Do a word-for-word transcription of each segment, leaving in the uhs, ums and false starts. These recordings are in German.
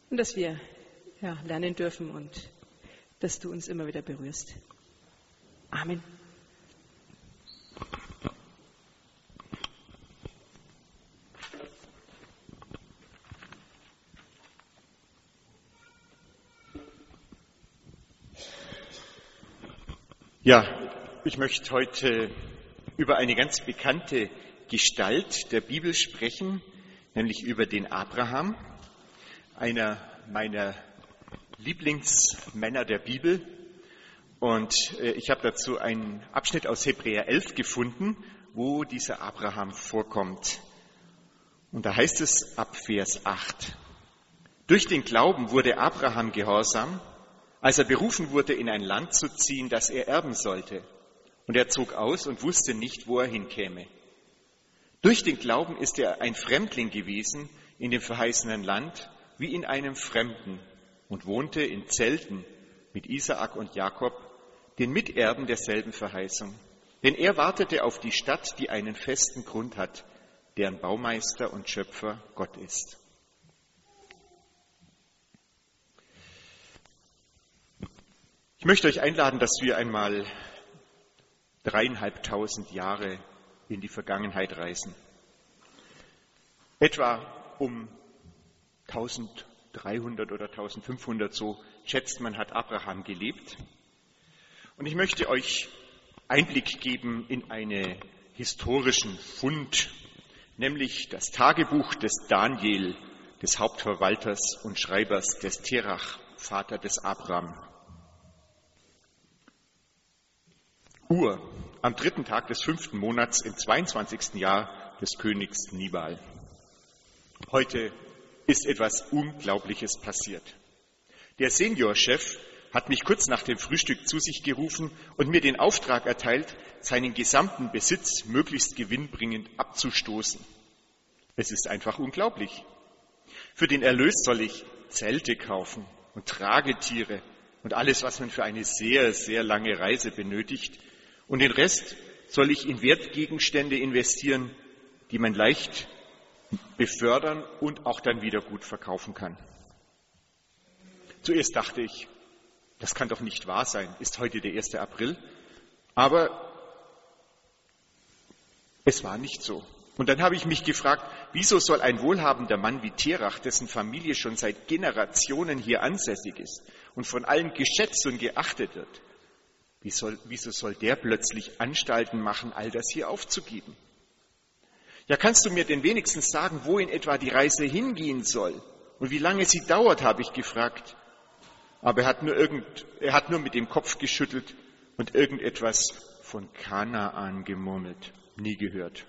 und dass wir ja, lernen dürfen und dass du uns immer wieder berührst. Amen. Ja, ich möchte heute über eine ganz bekannte Gestalt der Bibel sprechen, nämlich über den Abraham, einer meiner Lieblingsmänner der Bibel. Und ich habe dazu einen Abschnitt aus Hebräer elf gefunden, wo dieser Abraham vorkommt. Und da heißt es ab Vers acht: Durch den Glauben wurde Abraham gehorsam, als er berufen wurde, in ein Land zu ziehen, das er erben sollte. Und er zog aus und wusste nicht, wo er hinkäme. Durch den Glauben ist er ein Fremdling gewesen in dem verheißenen Land, wie in einem Fremden, und wohnte in Zelten mit Isaak und Jakob, den Miterben derselben Verheißung. Denn er wartete auf die Stadt, die einen festen Grund hat, deren Baumeister und Schöpfer Gott ist. Ich möchte euch einladen, dass wir einmal dreieinhalbtausend Jahre in die Vergangenheit reisen. Etwa um dreizehnhundert oder fünfzehnhundert, so schätzt man, hat Abraham gelebt. Und ich möchte euch Einblick geben in einen historischen Fund, nämlich das Tagebuch des Daniel, des Hauptverwalters und Schreibers des Terach, Vater des Abraham. Ur, am dritten Tag des fünften Monats im zweiundzwanzigsten Jahr des Königs Nibal. Heute ist etwas Unglaubliches passiert. Der Seniorchef hat mich kurz nach dem Frühstück zu sich gerufen und mir den Auftrag erteilt, seinen gesamten Besitz möglichst gewinnbringend abzustoßen. Es ist einfach unglaublich. Für den Erlös soll ich Zelte kaufen und Tragetiere und alles, was man für eine sehr, sehr lange Reise benötigt. Und den Rest soll ich in Wertgegenstände investieren, die man leicht befördern und auch dann wieder gut verkaufen kann. Zuerst dachte ich, das kann doch nicht wahr sein, ist heute der erste April. Aber es war nicht so. Und dann habe ich mich gefragt, wieso soll ein wohlhabender Mann wie Terach, dessen Familie schon seit Generationen hier ansässig ist und von allen geschätzt und geachtet wird, Wie soll, wieso soll der plötzlich Anstalten machen, all das hier aufzugeben? Ja, kannst du mir denn wenigstens sagen, wo in etwa die Reise hingehen soll und wie lange sie dauert, habe ich gefragt. Aber er hat nur, irgend, er hat nur mit dem Kopf geschüttelt und irgendetwas von Kanaan gemurmelt. Nie gehört.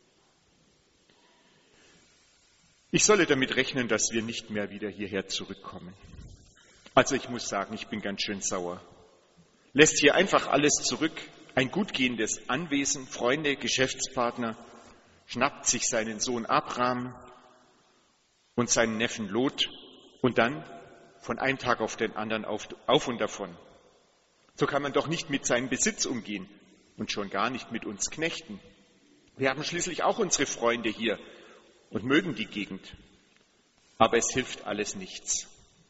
Ich solle damit rechnen, dass wir nicht mehr wieder hierher zurückkommen. Also ich muss sagen, ich bin ganz schön sauer. Lässt hier einfach alles zurück, ein gut gehendes Anwesen, Freunde, Geschäftspartner, schnappt sich seinen Sohn Abraham und seinen Neffen Lot und dann von einem Tag auf den anderen auf, auf und davon. So kann man doch nicht mit seinem Besitz umgehen und schon gar nicht mit uns Knechten. Wir haben schließlich auch unsere Freunde hier und mögen die Gegend. Aber es hilft alles nichts.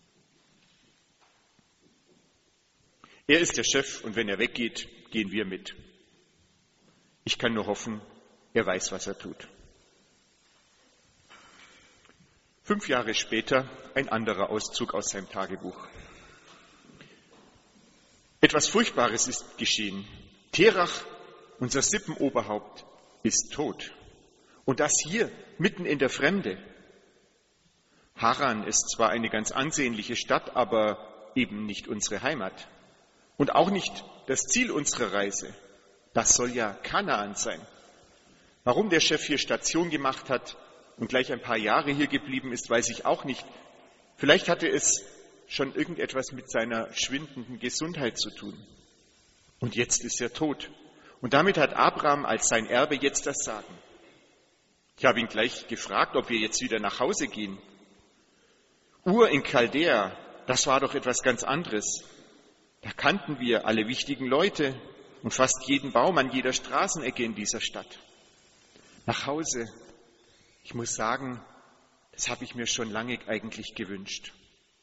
Er ist der Chef und wenn er weggeht, gehen wir mit. Ich kann nur hoffen, er weiß, was er tut. Fünf Jahre später ein anderer Auszug aus seinem Tagebuch. Etwas Furchtbares ist geschehen. Terach, unser Sippenoberhaupt, ist tot. Und das hier, mitten in der Fremde. Haran ist zwar eine ganz ansehnliche Stadt, aber eben nicht unsere Heimat. Und auch nicht das Ziel unserer Reise. Das soll ja Kanaan sein. Warum der Chef hier Station gemacht hat und gleich ein paar Jahre hier geblieben ist, weiß ich auch nicht. Vielleicht hatte es schon irgendetwas mit seiner schwindenden Gesundheit zu tun. Und jetzt ist er tot. Und damit hat Abraham als sein Erbe jetzt das Sagen. Ich habe ihn gleich gefragt, ob wir jetzt wieder nach Hause gehen. Ur in Chaldea, das war doch etwas ganz anderes. Da kannten wir alle wichtigen Leute und fast jeden Baum an jeder Straßenecke in dieser Stadt. Nach Hause, ich muss sagen, das habe ich mir schon lange eigentlich gewünscht.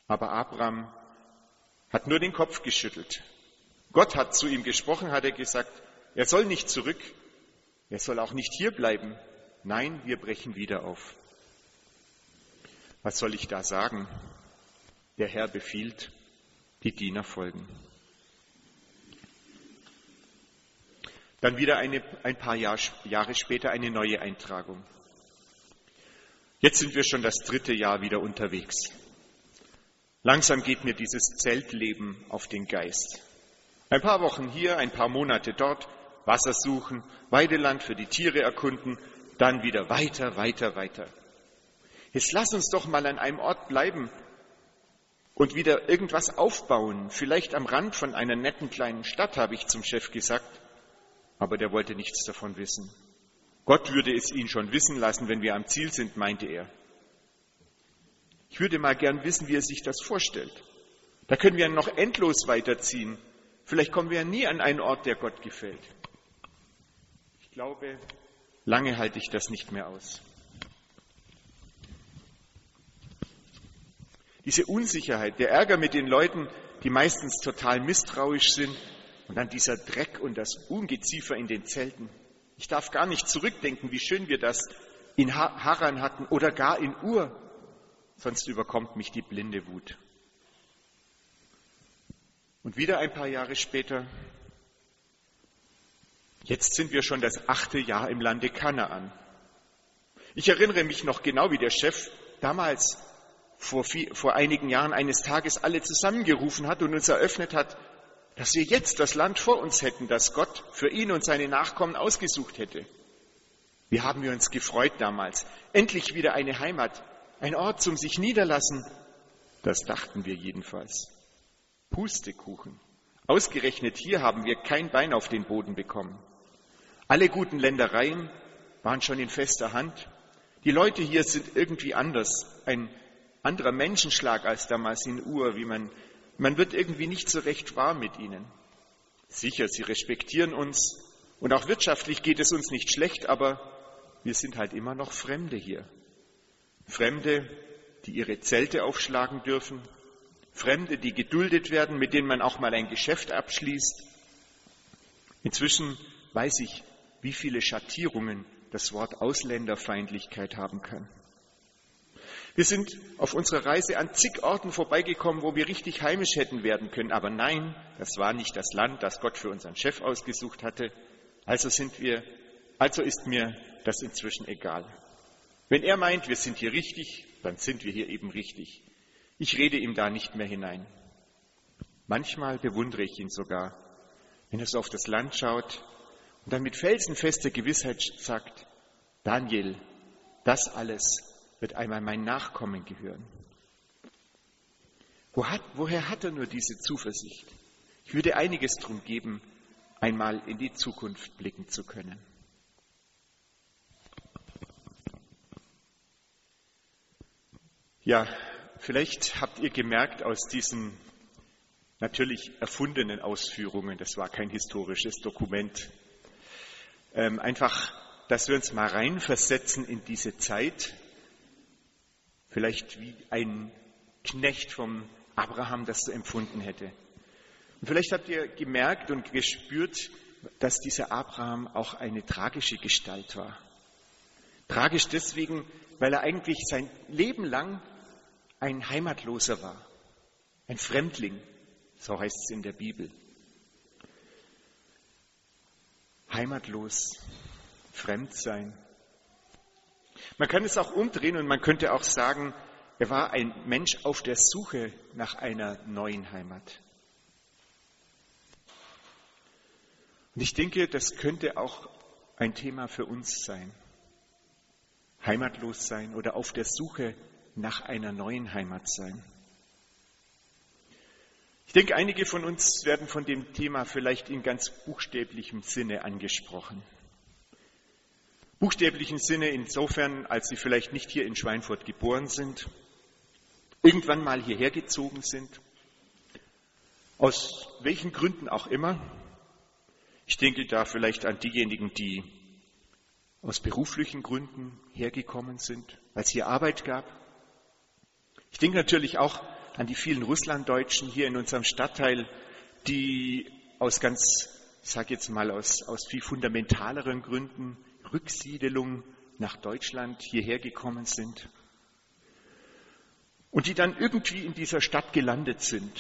Aber Abraham hat nur den Kopf geschüttelt. Gott hat zu ihm gesprochen, hat er gesagt, er soll nicht zurück, er soll auch nicht hier bleiben. Nein, wir brechen wieder auf. Was soll ich da sagen? Der Herr befiehlt, die Diener folgen. Dann wieder eine, ein paar Jahr, Jahre später eine neue Eintragung. Jetzt sind wir schon das dritte Jahr wieder unterwegs. Langsam geht mir dieses Zeltleben auf den Geist. Ein paar Wochen hier, ein paar Monate dort, Wasser suchen, Weideland für die Tiere erkunden, dann wieder weiter, weiter, weiter. Jetzt lass uns doch mal an einem Ort bleiben und wieder irgendwas aufbauen. Vielleicht am Rand von einer netten kleinen Stadt, habe ich zum Chef gesagt. Aber der wollte nichts davon wissen. Gott würde es ihn schon wissen lassen, wenn wir am Ziel sind, meinte er. Ich würde mal gern wissen, wie er sich das vorstellt. Da können wir noch endlos weiterziehen. Vielleicht kommen wir ja nie an einen Ort, der Gott gefällt. Ich glaube, lange halte ich das nicht mehr aus. Diese Unsicherheit, der Ärger mit den Leuten, die meistens total misstrauisch sind, und dann dieser Dreck und das Ungeziefer in den Zelten. Ich darf gar nicht zurückdenken, wie schön wir das in Haran hatten oder gar in Ur. Sonst überkommt mich die blinde Wut. Und wieder ein paar Jahre später, jetzt sind wir schon das achte Jahr im Lande Kanaan. Ich erinnere mich noch genau, wie der Chef damals vor, viel, vor einigen Jahren eines Tages alle zusammengerufen hat und uns eröffnet hat, dass wir jetzt das Land vor uns hätten, das Gott für ihn und seine Nachkommen ausgesucht hätte. Wie haben wir uns gefreut damals. Endlich wieder eine Heimat, ein Ort zum sich niederlassen. Das dachten wir jedenfalls. Pustekuchen. Ausgerechnet hier haben wir kein Bein auf den Boden bekommen. Alle guten Ländereien waren schon in fester Hand. Die Leute hier sind irgendwie anders. Ein anderer Menschenschlag als damals in Ur, wie man Man wird irgendwie nicht so recht warm mit ihnen. Sicher, sie respektieren uns und auch wirtschaftlich geht es uns nicht schlecht, aber wir sind halt immer noch Fremde hier. Fremde, die ihre Zelte aufschlagen dürfen, Fremde, die geduldet werden, mit denen man auch mal ein Geschäft abschließt. Inzwischen weiß ich, wie viele Schattierungen das Wort Ausländerfeindlichkeit haben kann. Wir sind auf unserer Reise an zig Orten vorbeigekommen, wo wir richtig heimisch hätten werden können. Aber nein, das war nicht das Land, das Gott für unseren Chef ausgesucht hatte. Also sind wir, also ist mir das inzwischen egal. Wenn er meint, wir sind hier richtig, dann sind wir hier eben richtig. Ich rede ihm da nicht mehr hinein. Manchmal bewundere ich ihn sogar, wenn er so auf das Land schaut und dann mit felsenfester Gewissheit sagt, Daniel, das alles wird einmal mein Nachkommen gehören. Wo hat, woher hat er nur diese Zuversicht? Ich würde einiges drum geben, einmal in die Zukunft blicken zu können. Ja, vielleicht habt ihr gemerkt aus diesen natürlich erfundenen Ausführungen, das war kein historisches Dokument, ähm, einfach, dass wir uns mal reinversetzen in diese Zeit, vielleicht wie ein Knecht vom Abraham das so empfunden hätte. Und vielleicht habt ihr gemerkt und gespürt, dass dieser Abraham auch eine tragische Gestalt war. Tragisch deswegen, weil er eigentlich sein Leben lang ein Heimatloser war, ein Fremdling, so heißt es in der Bibel. Heimatlos, fremd sein. Man kann es auch umdrehen und man könnte auch sagen, er war ein Mensch auf der Suche nach einer neuen Heimat. Und ich denke, das könnte auch ein Thema für uns sein. Heimatlos sein oder auf der Suche nach einer neuen Heimat sein. Ich denke, einige von uns werden von dem Thema vielleicht in ganz buchstäblichem Sinne angesprochen. Buchstäblichen Sinne insofern, als sie vielleicht nicht hier in Schweinfurt geboren sind, irgendwann mal hierher gezogen sind, aus welchen Gründen auch immer. Ich denke da vielleicht an diejenigen, die aus beruflichen Gründen hergekommen sind, weil es hier Arbeit gab. Ich denke natürlich auch an die vielen Russlanddeutschen hier in unserem Stadtteil, die aus ganz, ich sage jetzt mal, aus, aus viel fundamentaleren Gründen, Rücksiedelung nach Deutschland hierher gekommen sind und die dann irgendwie in dieser Stadt gelandet sind.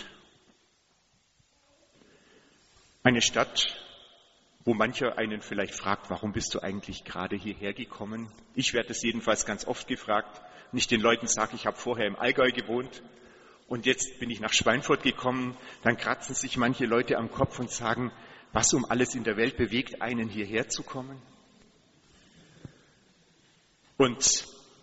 Eine Stadt, wo mancher einen vielleicht fragt, warum bist du eigentlich gerade hierher gekommen? Ich werde es jedenfalls ganz oft gefragt. Und ich den Leuten sage, ich habe vorher im Allgäu gewohnt und jetzt bin ich nach Schweinfurt gekommen. Dann kratzen sich manche Leute am Kopf und sagen, was um alles in der Welt bewegt einen hierher zu kommen? Und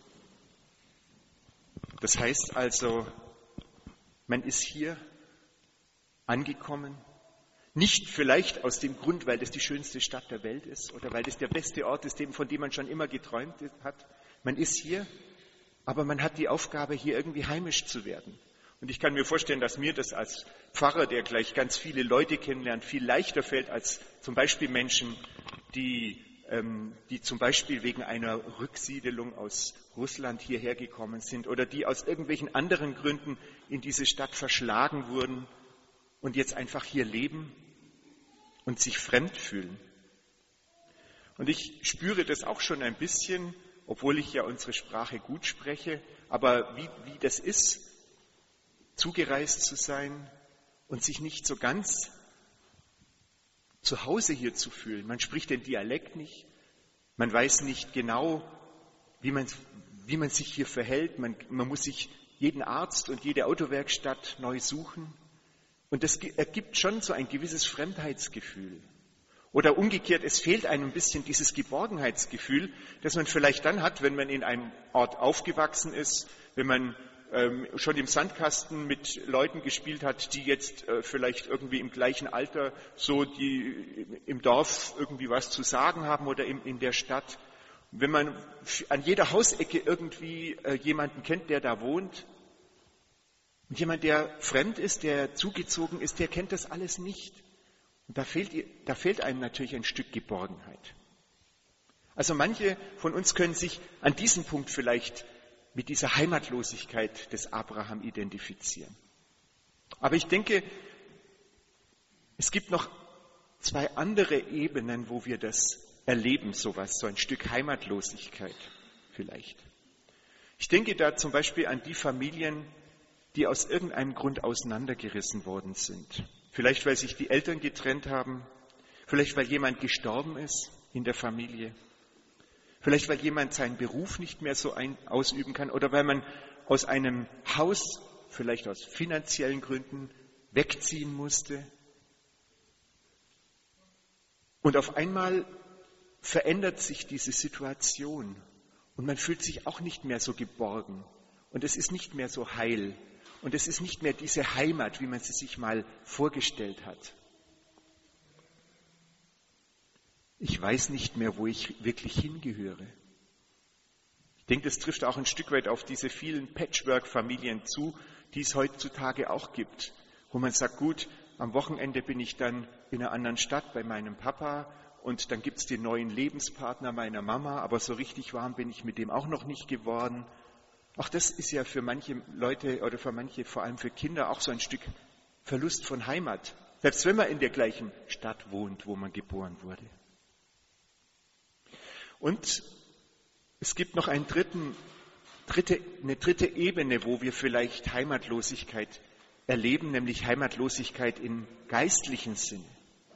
das heißt also, man ist hier angekommen, nicht vielleicht aus dem Grund, weil das die schönste Stadt der Welt ist oder weil das der beste Ort ist, von dem man schon immer geträumt hat. Man ist hier, aber man hat die Aufgabe, hier irgendwie heimisch zu werden. Und ich kann mir vorstellen, dass mir das als Pfarrer, der gleich ganz viele Leute kennenlernt, viel leichter fällt als zum Beispiel Menschen, die, ähm, die zum Beispiel wegen einer Rücksiedelung aus Russland hierher gekommen sind oder die aus irgendwelchen anderen Gründen in diese Stadt verschlagen wurden und jetzt einfach hier leben und sich fremd fühlen. Und ich spüre das auch schon ein bisschen, obwohl ich ja unsere Sprache gut spreche, aber wie, wie das ist, zugereist zu sein und sich nicht so ganz zu Hause hier zu fühlen. Man spricht den Dialekt nicht, man weiß nicht genau, wie man, wie man sich hier verhält, man, man muss sich jeden Arzt und jede Autowerkstatt neu suchen. Und das ergibt schon so ein gewisses Fremdheitsgefühl. Oder umgekehrt, es fehlt einem ein bisschen dieses Geborgenheitsgefühl, das man vielleicht dann hat, wenn man in einem Ort aufgewachsen ist, wenn man ähm, schon im Sandkasten mit Leuten gespielt hat, die jetzt äh, vielleicht irgendwie im gleichen Alter so die im Dorf irgendwie was zu sagen haben oder im, in der Stadt. Wenn man an jeder Hausecke irgendwie äh, jemanden kennt, der da wohnt, und jemand, der fremd ist, der zugezogen ist, der kennt das alles nicht. Und da fehlt, da fehlt einem natürlich ein Stück Geborgenheit. Also manche von uns können sich an diesem Punkt vielleicht mit dieser Heimatlosigkeit des Abraham identifizieren. Aber ich denke, es gibt noch zwei andere Ebenen, wo wir das erleben, sowas, so ein Stück Heimatlosigkeit vielleicht. Ich denke da zum Beispiel an die Familien, die aus irgendeinem Grund auseinandergerissen worden sind. Vielleicht, weil sich die Eltern getrennt haben, vielleicht, weil jemand gestorben ist in der Familie, vielleicht, weil jemand seinen Beruf nicht mehr so ein, ausüben kann oder weil man aus einem Haus, vielleicht aus finanziellen Gründen, wegziehen musste. Und auf einmal verändert sich diese Situation und man fühlt sich auch nicht mehr so geborgen und es ist nicht mehr so heil. Und es ist nicht mehr diese Heimat, wie man sie sich mal vorgestellt hat. Ich weiß nicht mehr, wo ich wirklich hingehöre. Ich denke, das trifft auch ein Stück weit auf diese vielen Patchwork-Familien zu, die es heutzutage auch gibt, wo man sagt, gut, am Wochenende bin ich dann in einer anderen Stadt bei meinem Papa und dann gibt es den neuen Lebenspartner meiner Mama, aber so richtig warm bin ich mit dem auch noch nicht geworden. Auch das ist ja für manche Leute oder für manche, vor allem für Kinder, auch so ein Stück Verlust von Heimat. Selbst wenn man in der gleichen Stadt wohnt, wo man geboren wurde. Und es gibt noch einen dritten, dritte, eine dritte Ebene, wo wir vielleicht Heimatlosigkeit erleben, nämlich Heimatlosigkeit im geistlichen Sinne.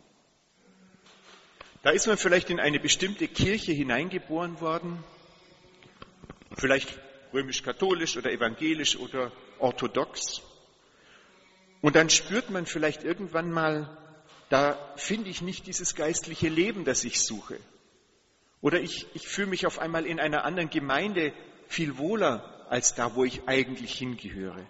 Da ist man vielleicht in eine bestimmte Kirche hineingeboren worden, vielleicht römisch-katholisch oder evangelisch oder orthodox. Und dann spürt man vielleicht irgendwann mal, da finde ich nicht dieses geistliche Leben, das ich suche. Oder ich, ich fühle mich auf einmal in einer anderen Gemeinde viel wohler als da, wo ich eigentlich hingehöre.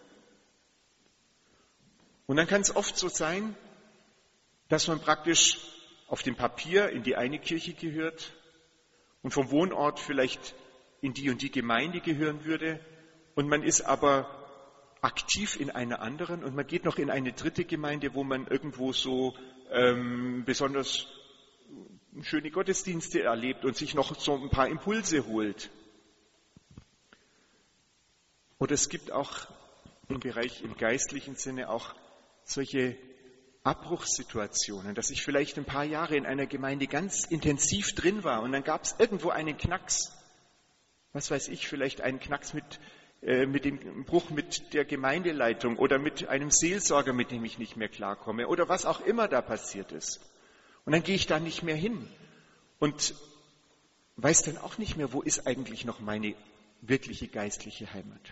Und dann kann es oft so sein, dass man praktisch auf dem Papier in die eine Kirche gehört und vom Wohnort vielleicht in die und die Gemeinde gehören würde und man ist aber aktiv in einer anderen und man geht noch in eine dritte Gemeinde, wo man irgendwo so ähm, besonders schöne Gottesdienste erlebt und sich noch so ein paar Impulse holt. Oder es gibt auch im Bereich, im geistlichen Sinne auch solche Abbruchssituationen, dass ich vielleicht ein paar Jahre in einer Gemeinde ganz intensiv drin war und dann gab es irgendwo einen Knacks. Was weiß ich, vielleicht einen Knacks mit, äh, mit dem Bruch mit der Gemeindeleitung oder mit einem Seelsorger, mit dem ich nicht mehr klarkomme oder was auch immer da passiert ist. Und dann gehe ich da nicht mehr hin und weiß dann auch nicht mehr, wo ist eigentlich noch meine wirkliche geistliche Heimat.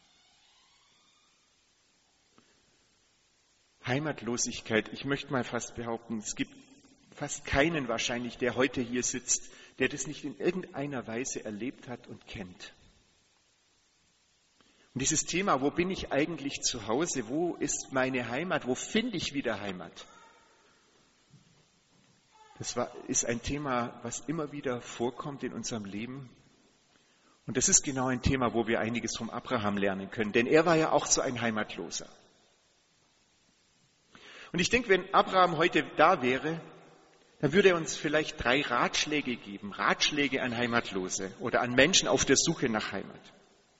Heimatlosigkeit, ich möchte mal fast behaupten, es gibt fast keinen wahrscheinlich, der heute hier sitzt, der das nicht in irgendeiner Weise erlebt hat und kennt. Und dieses Thema, wo bin ich eigentlich zu Hause, wo ist meine Heimat, wo finde ich wieder Heimat? Das war, ist ein Thema, was immer wieder vorkommt in unserem Leben. Und das ist genau ein Thema, wo wir einiges vom Abraham lernen können, denn er war ja auch so ein Heimatloser. Und ich denke, wenn Abraham heute da wäre, dann würde er uns vielleicht drei Ratschläge geben, Ratschläge an Heimatlose oder an Menschen auf der Suche nach Heimat.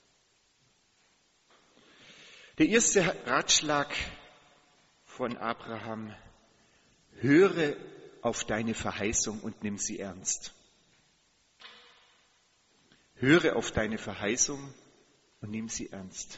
Der erste Ratschlag von Abraham: Höre auf deine Verheißung und nimm sie ernst. Höre auf deine Verheißung und nimm sie ernst.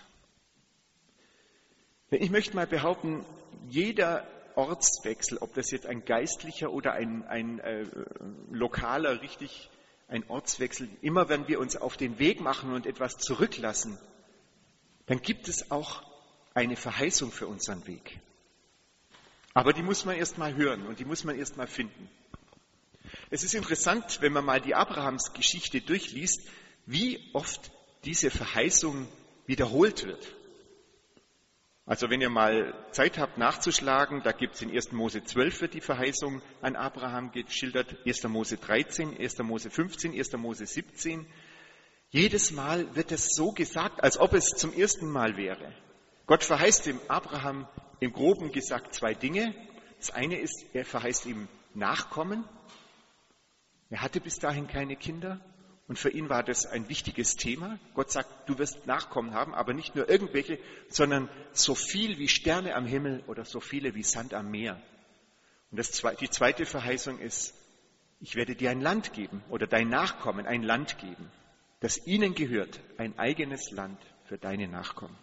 Ich möchte mal behaupten, jeder Ortswechsel, ob das jetzt ein geistlicher oder ein, ein äh, lokaler, richtig ein Ortswechsel, immer wenn wir uns auf den Weg machen und etwas zurücklassen, dann gibt es auch eine Verheißung für unseren Weg. Aber die muss man erst mal hören und die muss man erst mal finden. Es ist interessant, wenn man mal die Abrahams Geschichte durchliest, wie oft diese Verheißung wiederholt wird. Also wenn ihr mal Zeit habt nachzuschlagen, da gibt es in erster Mose zwölf wird die Verheißung an Abraham geschildert, erster Mose dreizehn, erster Mose fünfzehn, erster Mose siebzehn. Jedes Mal wird es so gesagt, als ob es zum ersten Mal wäre. Gott verheißt dem Abraham im Groben gesagt zwei Dinge. Das eine ist, er verheißt ihm Nachkommen. Er hatte bis dahin keine Kinder. Und für ihn war das ein wichtiges Thema. Gott sagt, du wirst Nachkommen haben, aber nicht nur irgendwelche, sondern so viel wie Sterne am Himmel oder so viele wie Sand am Meer. Und das, die zweite Verheißung ist, ich werde dir ein Land geben oder dein Nachkommen ein Land geben, das ihnen gehört, ein eigenes Land für deine Nachkommen.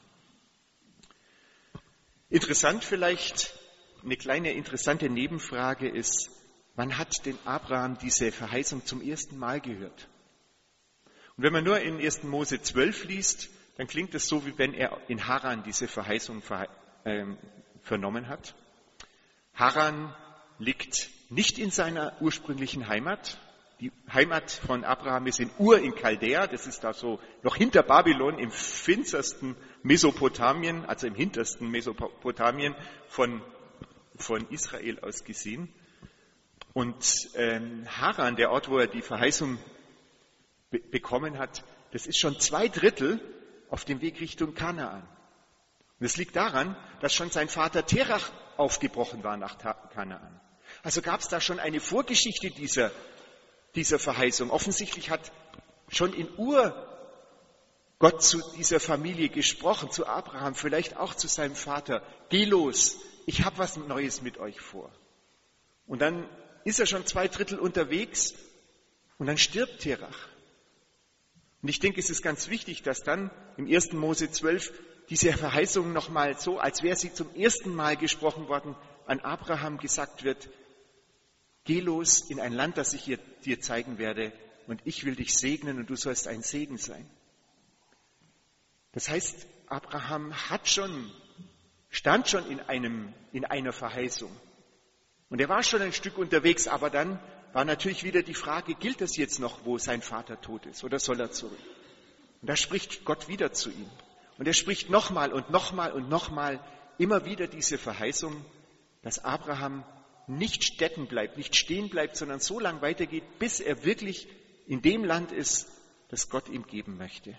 Interessant vielleicht, eine kleine interessante Nebenfrage ist, wann hat denn Abraham diese Verheißung zum ersten Mal gehört? Und wenn man nur in erster Mose zwölf liest, dann klingt es so, wie wenn er in Haran diese Verheißung ver, äh, vernommen hat. Haran liegt nicht in seiner ursprünglichen Heimat. Die Heimat von Abraham ist in Ur in Chaldea, das ist da so noch hinter Babylon, im finstersten Mesopotamien, also im hintersten Mesopotamien von, von Israel aus gesehen. Und ähm, Haran, der Ort, wo er die Verheißung be- bekommen hat, das ist schon zwei Drittel auf dem Weg Richtung Kanaan. Und es liegt daran, dass schon sein Vater Terach aufgebrochen war nach Ta- Kanaan. Also gab es da schon eine Vorgeschichte dieser, dieser Verheißung. Offensichtlich hat schon in Ur Gott zu dieser Familie gesprochen, zu Abraham, vielleicht auch zu seinem Vater. Geh los, ich habe was Neues mit euch vor. Und dann ist er schon zwei Drittel unterwegs und dann stirbt Terach. Und ich denke, es ist ganz wichtig, dass dann im erster Mose zwölf diese Verheißung nochmal so, als wäre sie zum ersten Mal gesprochen worden, an Abraham gesagt wird, geh los in ein Land, das ich dir zeigen werde und ich will dich segnen und du sollst ein Segen sein. Das heißt, Abraham hat schon, stand schon in einem, in einer Verheißung. Und er war schon ein Stück unterwegs, aber dann war natürlich wieder die Frage, gilt das jetzt noch, wo sein Vater tot ist, oder soll er zurück? Und da spricht Gott wieder zu ihm. Und er spricht nochmal und nochmal und nochmal immer wieder diese Verheißung, dass Abraham nicht stecken bleibt, nicht stehen bleibt, sondern so lang weitergeht, bis er wirklich in dem Land ist, das Gott ihm geben möchte.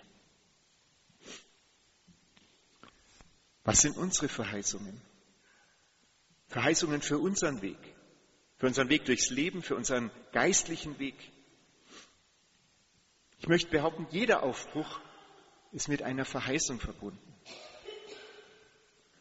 Was sind unsere Verheißungen? Verheißungen für unseren Weg, für unseren Weg durchs Leben, für unseren geistlichen Weg. Ich möchte behaupten, jeder Aufbruch ist mit einer Verheißung verbunden.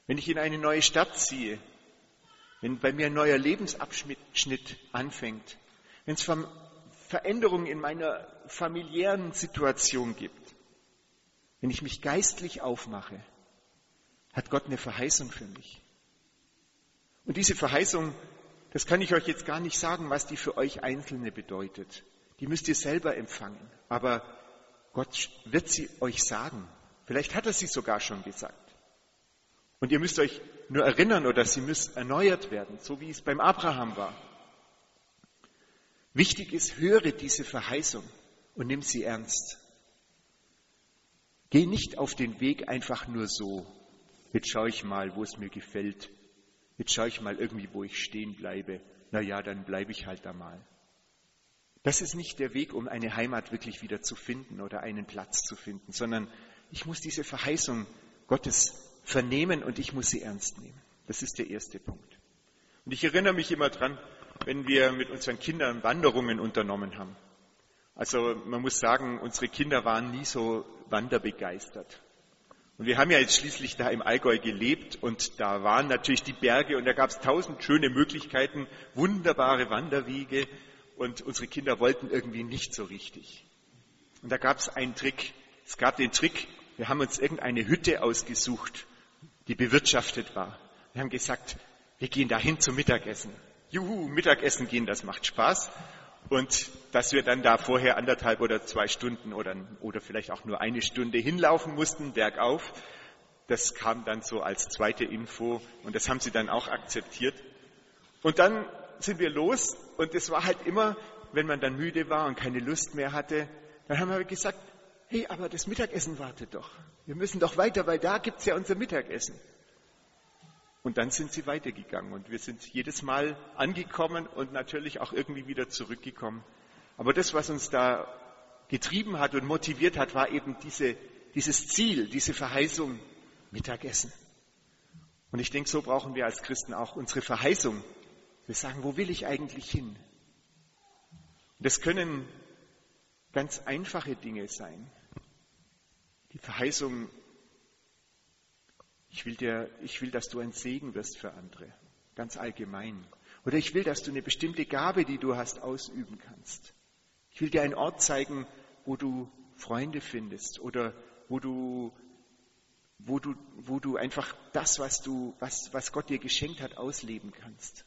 Wenn ich in eine neue Stadt ziehe, wenn bei mir ein neuer Lebensabschnitt anfängt, wenn es Veränderungen in meiner familiären Situation gibt, wenn ich mich geistlich aufmache, hat Gott eine Verheißung für mich. Und diese Verheißung, das kann ich euch jetzt gar nicht sagen, was die für euch Einzelne bedeutet. Die müsst ihr selber empfangen. Aber Gott wird sie euch sagen. Vielleicht hat er sie sogar schon gesagt. Und ihr müsst euch nur erinnern oder sie müssen erneuert werden, so wie es beim Abraham war. Wichtig ist, höre diese Verheißung und nimm sie ernst. Geh nicht auf den Weg einfach nur so. Jetzt schaue ich mal, wo es mir gefällt. Jetzt schaue ich mal irgendwie, wo ich stehen bleibe. Na ja, dann bleibe ich halt da mal. Das ist nicht der Weg, um eine Heimat wirklich wieder zu finden oder einen Platz zu finden, sondern ich muss diese Verheißung Gottes vernehmen und ich muss sie ernst nehmen. Das ist der erste Punkt. Und ich erinnere mich immer dran, wenn wir mit unseren Kindern Wanderungen unternommen haben. Also man muss sagen, unsere Kinder waren nie so wanderbegeistert. Und wir haben ja jetzt schließlich da im Allgäu gelebt und da waren natürlich die Berge und da gab es tausend schöne Möglichkeiten, wunderbare Wanderwege und unsere Kinder wollten irgendwie nicht so richtig. Und da gab es einen Trick. Es gab den Trick, wir haben uns irgendeine Hütte ausgesucht, die bewirtschaftet war. Wir haben gesagt, wir gehen dahin zum Mittagessen. Juhu, Mittagessen gehen, das macht Spaß. Und dass wir dann da vorher anderthalb oder zwei Stunden oder, oder vielleicht auch nur eine Stunde hinlaufen mussten, bergauf, das kam dann so als zweite Info und das haben sie dann auch akzeptiert. Und dann sind wir los und es war halt immer, wenn man dann müde war und keine Lust mehr hatte, dann haben wir gesagt, hey, aber das Mittagessen wartet doch. Wir müssen doch weiter, weil da gibt's ja unser Mittagessen. Und dann sind sie weitergegangen und wir sind jedes Mal angekommen und natürlich auch irgendwie wieder zurückgekommen. Aber das, was uns da getrieben hat und motiviert hat, war eben diese, dieses Ziel, diese Verheißung, Mittagessen. Und ich denke, so brauchen wir als Christen auch unsere Verheißung. Wir sagen, wo will ich eigentlich hin? Und das können ganz einfache Dinge sein. Die Verheißung, Ich will, dir, ich will, dass du ein Segen wirst für andere, ganz allgemein. Oder ich will, dass du eine bestimmte Gabe, die du hast, ausüben kannst. Ich will dir einen Ort zeigen, wo du Freunde findest oder wo du, wo du, wo du einfach das, was, du, was, was Gott dir geschenkt hat, ausleben kannst.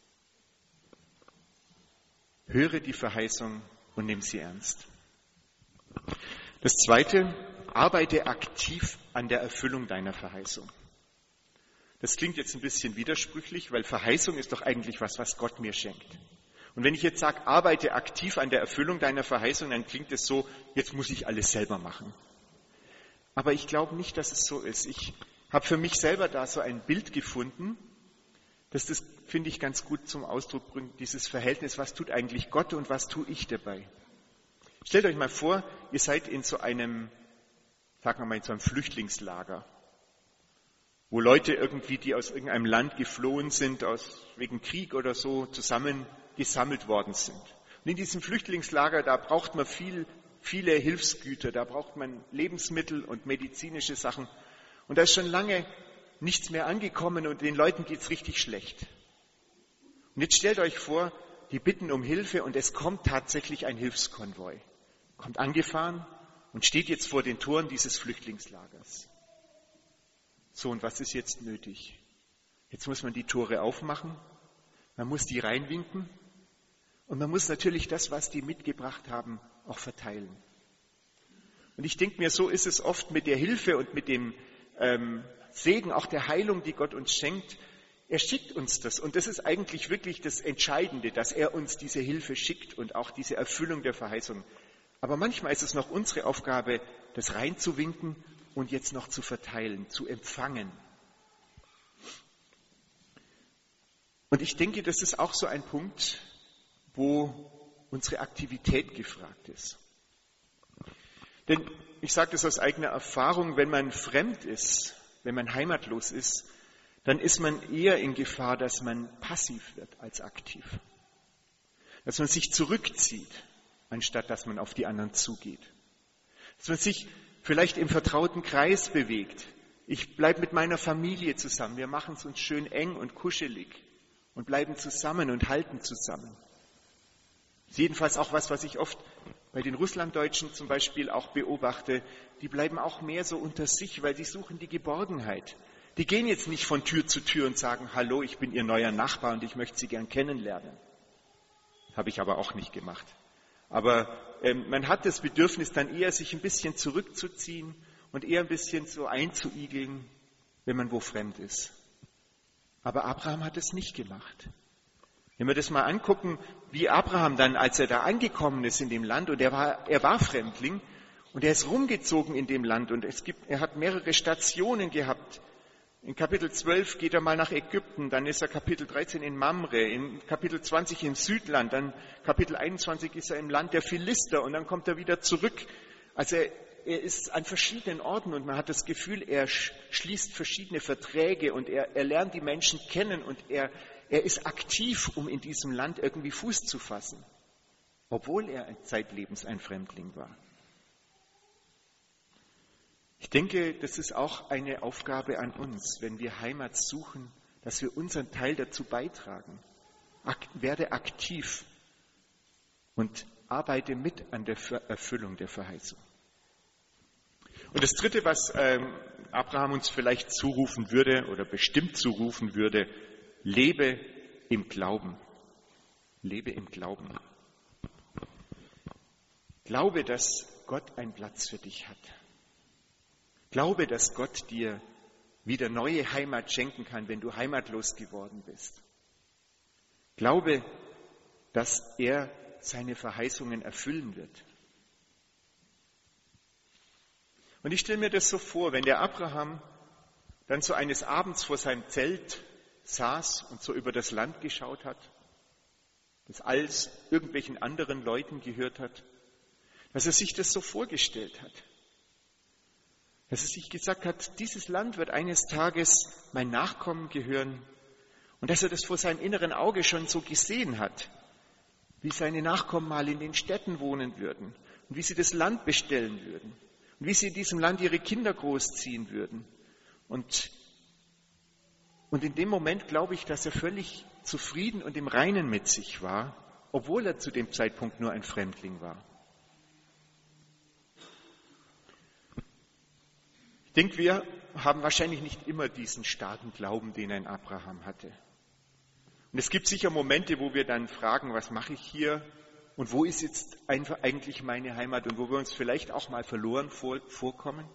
Höre die Verheißung und nimm sie ernst. Das Zweite, arbeite aktiv an der Erfüllung deiner Verheißung. Das klingt jetzt ein bisschen widersprüchlich, weil Verheißung ist doch eigentlich was, was Gott mir schenkt. Und wenn ich jetzt sage, arbeite aktiv an der Erfüllung deiner Verheißung, dann klingt es so, jetzt muss ich alles selber machen. Aber ich glaube nicht, dass es so ist. Ich habe für mich selber da so ein Bild gefunden, dass das, finde ich, ganz gut zum Ausdruck bringt, dieses Verhältnis, was tut eigentlich Gott und was tue ich dabei. Stellt euch mal vor, ihr seid in so einem, sagen wir mal, in so einem Flüchtlingslager, wo Leute irgendwie, die aus irgendeinem Land geflohen sind, aus, wegen Krieg oder so, zusammengesammelt worden sind. Und in diesem Flüchtlingslager, da braucht man viel, viele Hilfsgüter, da braucht man Lebensmittel und medizinische Sachen. Und da ist schon lange nichts mehr angekommen und den Leuten geht's richtig schlecht. Und jetzt stellt euch vor, die bitten um Hilfe und es kommt tatsächlich ein Hilfskonvoi. Kommt angefahren und steht jetzt vor den Toren dieses Flüchtlingslagers. So, und was ist jetzt nötig? Jetzt muss man die Tore aufmachen, man muss die reinwinken und man muss natürlich das, was die mitgebracht haben, auch verteilen. Und ich denke mir, so ist es oft mit der Hilfe und mit dem ähm, Segen, auch der Heilung, die Gott uns schenkt. Er schickt uns das und das ist eigentlich wirklich das Entscheidende, dass er uns diese Hilfe schickt und auch diese Erfüllung der Verheißung. Aber manchmal ist es noch unsere Aufgabe, das reinzuwinken und jetzt noch zu verteilen, zu empfangen. Und ich denke, das ist auch so ein Punkt, wo unsere Aktivität gefragt ist. Denn ich sage das aus eigener Erfahrung, wenn man fremd ist, wenn man heimatlos ist, dann ist man eher in Gefahr, dass man passiv wird als aktiv. Dass man sich zurückzieht, anstatt dass man auf die anderen zugeht. Dass man sich vielleicht im vertrauten Kreis bewegt, Ich bleibe mit meiner Familie zusammen. Wir machen es uns schön eng und kuschelig und bleiben zusammen und halten zusammen. Das ist jedenfalls auch was, was ich oft bei den Russlanddeutschen zum Beispiel auch beobachte. Die bleiben auch mehr so unter sich, weil sie suchen die Geborgenheit. Die gehen jetzt nicht von Tür zu Tür und sagen, hallo, ich bin Ihr neuer Nachbar und ich möchte Sie gern kennenlernen. Habe ich aber auch nicht gemacht. Aber ähm, man hat das Bedürfnis dann eher, sich ein bisschen zurückzuziehen und eher ein bisschen so einzuigeln, wenn man wo fremd ist. Aber Abraham hat es nicht gemacht. Wenn wir das mal angucken, wie Abraham dann, als er da angekommen ist in dem Land, und er war, er war Fremdling, und er ist rumgezogen in dem Land, und es gibt, er hat mehrere Stationen gehabt. In Kapitel zwölf geht er mal nach Ägypten, dann ist er Kapitel dreizehn in Mamre, in Kapitel zwanzig im Südland, dann Kapitel einundzwanzig ist er im Land der Philister und dann kommt er wieder zurück. Also er, er ist an verschiedenen Orten und man hat das Gefühl, er schließt verschiedene Verträge und er, er lernt die Menschen kennen und er, er ist aktiv, um in diesem Land irgendwie Fuß zu fassen, obwohl er zeitlebens ein Fremdling war. Ich denke, das ist auch eine Aufgabe an uns, wenn wir Heimat suchen, dass wir unseren Teil dazu beitragen. Ak- werde aktiv und arbeite mit an der Ver- Erfüllung der Verheißung. Und das Dritte, was ähm, Abraham uns vielleicht zurufen würde oder bestimmt zurufen würde, lebe im Glauben. Lebe im Glauben. Glaube, dass Gott einen Platz für dich hat. Glaube, dass Gott dir wieder neue Heimat schenken kann, wenn du heimatlos geworden bist. Glaube, dass er seine Verheißungen erfüllen wird. Und ich stelle mir das so vor, wenn der Abraham dann so eines Abends vor seinem Zelt saß und so über das Land geschaut hat, das alles irgendwelchen anderen Leuten gehört hat, dass er sich das so vorgestellt hat. Dass er sich gesagt hat, dieses Land wird eines Tages mein Nachkommen gehören. Und dass er das vor seinem inneren Auge schon so gesehen hat, wie seine Nachkommen mal in den Städten wohnen würden und wie sie das Land bestellen würden und wie sie in diesem Land ihre Kinder großziehen würden. Und, und in dem Moment glaube ich, dass er völlig zufrieden und im Reinen mit sich war, obwohl er zu dem Zeitpunkt nur ein Fremdling war. Ich denke, wir haben wahrscheinlich nicht immer diesen starken Glauben, den ein Abraham hatte. Und es gibt sicher Momente, wo wir dann fragen, was mache ich hier und wo ist jetzt eigentlich meine Heimat und wo wir uns vielleicht auch mal verloren vorkommen.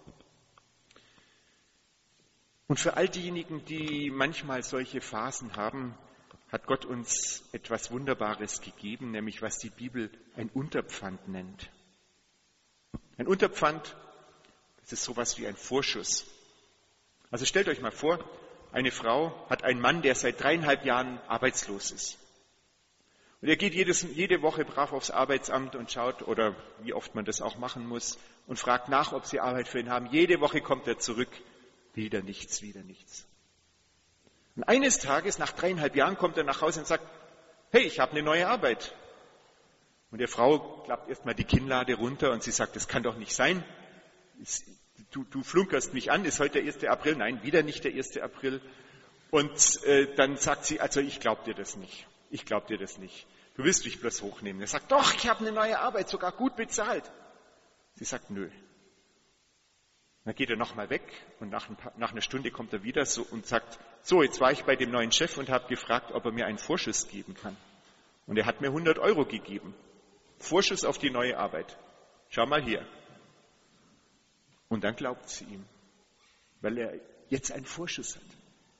Und für all diejenigen, die manchmal solche Phasen haben, hat Gott uns etwas Wunderbares gegeben, nämlich was die Bibel ein Unterpfand nennt. Ein Unterpfand, das ist sowas wie ein Vorschuss. Also stellt euch mal vor, eine Frau hat einen Mann, der seit dreieinhalb Jahren arbeitslos ist. Und er geht jedes, jede Woche brav aufs Arbeitsamt und schaut, oder wie oft man das auch machen muss, und fragt nach, ob sie Arbeit für ihn haben. Jede Woche kommt er zurück, wieder nichts, wieder nichts. Und eines Tages, nach dreieinhalb Jahren, kommt er nach Hause und sagt, hey, ich habe eine neue Arbeit. Und die Frau klappt erstmal die Kinnlade runter und sie sagt, das kann doch nicht sein. Du, du flunkerst mich an, ist heute der erste April? Nein, wieder nicht der erste April. Und äh, dann sagt sie, also ich glaube dir das nicht. Ich glaube dir das nicht. Du willst dich bloß hochnehmen. Er sagt, doch, ich habe eine neue Arbeit, sogar gut bezahlt. Sie sagt, nö. Dann geht er nochmal weg und nach, ein paar, nach einer Stunde kommt er wieder so und sagt, so, jetzt war ich bei dem neuen Chef und habe gefragt, ob er mir einen Vorschuss geben kann. Und er hat mir hundert Euro gegeben. Vorschuss auf die neue Arbeit. Schau mal hier. Und dann glaubt sie ihm, weil er jetzt einen Vorschuss hat.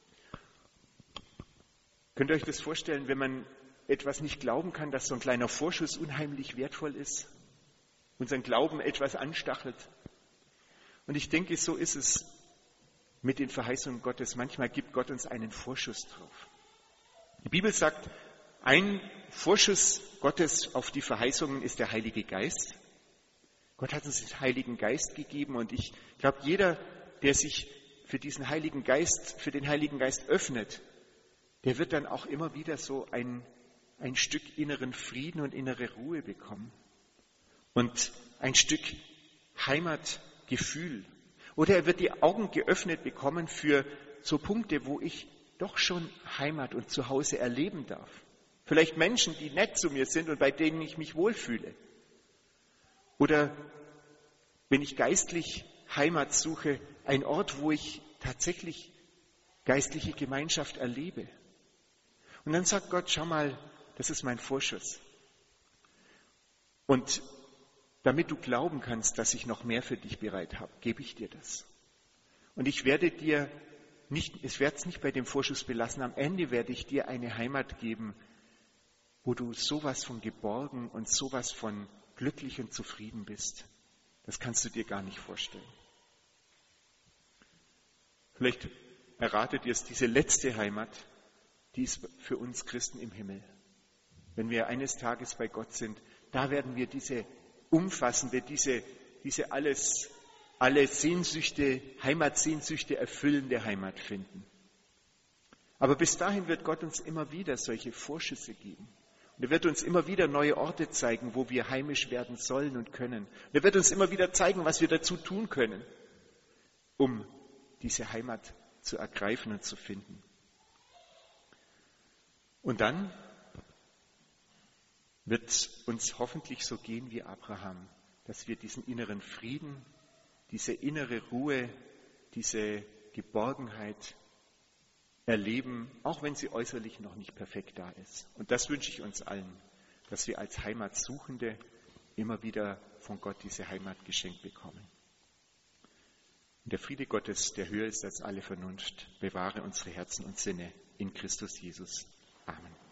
Könnt ihr euch das vorstellen, wenn man etwas nicht glauben kann, dass so ein kleiner Vorschuss unheimlich wertvoll ist? Unseren Glauben etwas anstachelt? Und ich denke, so ist es mit den Verheißungen Gottes. Manchmal gibt Gott uns einen Vorschuss drauf. Die Bibel sagt, ein Vorschuss Gottes auf die Verheißungen ist der Heilige Geist. Gott hat uns den Heiligen Geist gegeben und ich glaube, jeder, der sich für diesen Heiligen Geist, für den Heiligen Geist öffnet, der wird dann auch immer wieder so ein, ein Stück inneren Frieden und innere Ruhe bekommen und ein Stück Heimatgefühl. Oder er wird die Augen geöffnet bekommen für so Punkte, wo ich doch schon Heimat und Zuhause erleben darf. Vielleicht Menschen, die nett zu mir sind und bei denen ich mich wohlfühle. Oder wenn ich geistlich Heimat suche, ein Ort, wo ich tatsächlich geistliche Gemeinschaft erlebe. Und dann sagt Gott, schau mal, das ist mein Vorschuss. Und damit du glauben kannst, dass ich noch mehr für dich bereit habe, gebe ich dir das. Und ich werde dir nicht, es werde es nicht bei dem Vorschuss belassen, am Ende werde ich dir eine Heimat geben, wo du sowas von geborgen und sowas von glücklich und zufrieden bist. Das kannst du dir gar nicht vorstellen. Vielleicht erratet ihr es, diese letzte Heimat, die ist für uns Christen im Himmel. Wenn wir eines Tages bei Gott sind, da werden wir diese umfassende, diese, diese alles, alle Sehnsüchte, Heimatsehnsüchte erfüllende Heimat finden. Aber bis dahin wird Gott uns immer wieder solche Vorschüsse geben. Und er wird uns immer wieder neue Orte zeigen, wo wir heimisch werden sollen und können. Und er wird uns immer wieder zeigen, was wir dazu tun können, um diese Heimat zu ergreifen und zu finden. Und dann wird uns hoffentlich so gehen wie Abraham, dass wir diesen inneren Frieden, diese innere Ruhe, diese Geborgenheit erleben, auch wenn sie äußerlich noch nicht perfekt da ist. Und das wünsche ich uns allen, dass wir als Heimatsuchende immer wieder von Gott diese Heimat geschenkt bekommen. Und der Friede Gottes, der höher ist als alle Vernunft, bewahre unsere Herzen und Sinne in Christus Jesus. Amen.